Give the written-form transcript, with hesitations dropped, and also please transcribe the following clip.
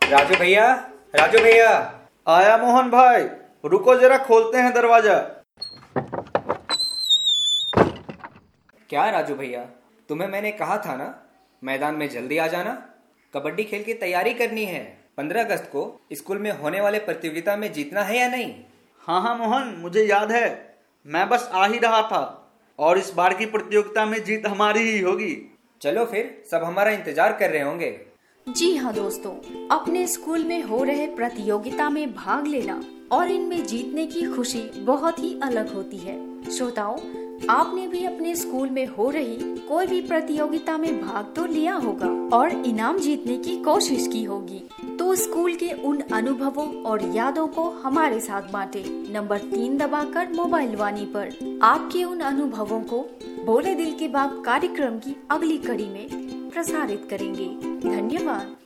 राजू भैया, राजू भैया। आया मोहन भाई, रुको जरा खोलते हैं दरवाजा। क्या राजू भैया, तुम्हें मैंने कहा था ना मैदान में जल्दी आ जाना। कबड्डी खेल की तैयारी करनी है। 15 अगस्त को स्कूल में होने वाले प्रतियोगिता में जीतना है या नहीं? हाँ हाँ मोहन, मुझे याद है। मैं बस आ ही रहा था और इस बार की प्रतियोगिता में जीत हमारी ही होगी। चलो फिर, सब हमारा इंतजार कर रहे होंगे। जी हाँ दोस्तों, अपने स्कूल में हो रहे प्रतियोगिता में भाग लेना और इनमें जीतने की खुशी बहुत ही अलग होती है। श्रोताओं, आपने भी अपने स्कूल में हो रही कोई भी प्रतियोगिता में भाग तो लिया होगा और इनाम जीतने की कोशिश की होगी। तो स्कूल के उन अनुभवों और यादों को हमारे साथ बांटे। नंबर 3 दबाकर मोबाइल वाणी पर आपके उन अनुभवों को बोले दिल की बात कार्यक्रम की अगली कड़ी में प्रसारित करेंगे। धन्यवाद।